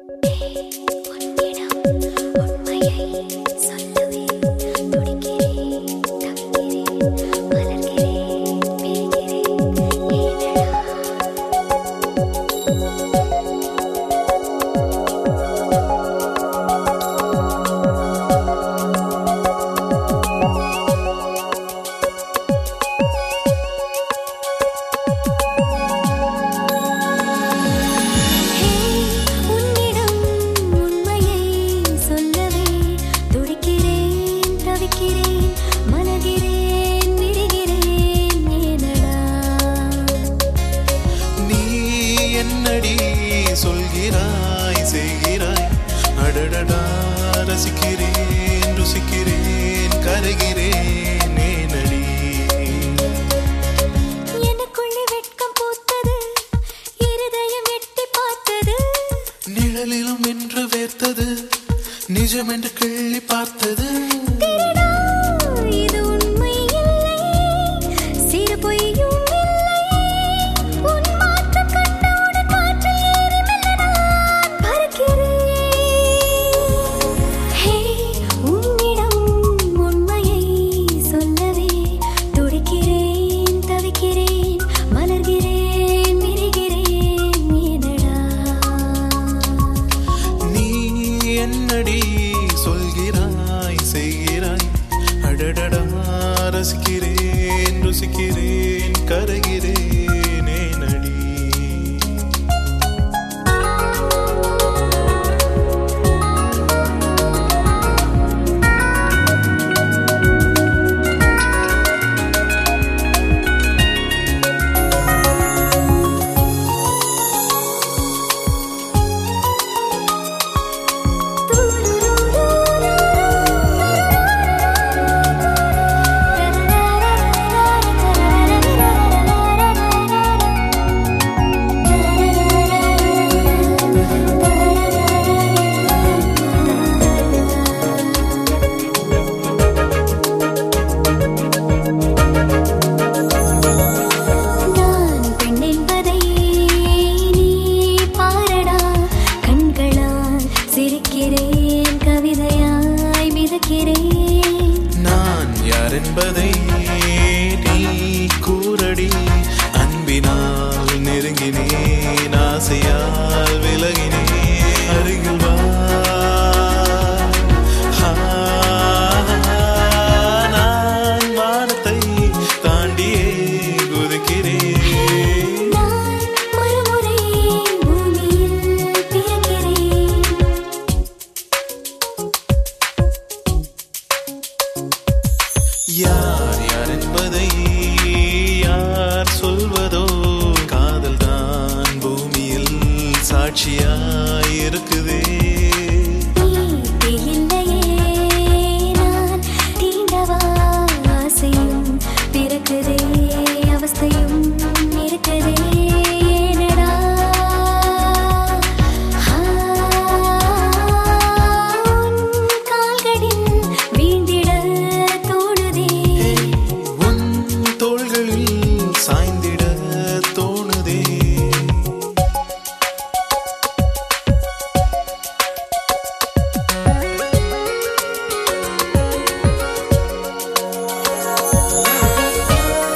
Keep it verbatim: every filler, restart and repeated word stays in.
சொல்கிறாய் செய்கிறாய் அடடடா ரசிக்கிறேன் ருசிக்கிறேன் கரைகிறேன் நேனடி எனக்குள்ளே வெட்கம் பூத்தது இருதயம் எட்டி பார்த்தது நிழலிலும் என்று வேர்த்தது நிஜம் என்று கிள்ளி பார்த்தது இது உண்மை இல்லை சிறு பொய்யும் என்னடி சொல்கிறாய் செய்கிறாய் அடடடா ரசிக்கிறேன் ருசிக்கிறேன் கரைகிறேன் நேனடி நான் யார் என்பதை நீ கூரடி அன்பினால் நெருங்கினேன் ஆசையால் விலகினேன் அருகில் வா நான் வானத்தை தாண்டியே குதிக்கிறேன் யார் யார் என்பதை யார் சொல்வதோ காதல் தான் பூமியில் சாட்சியாய் இருக்குதே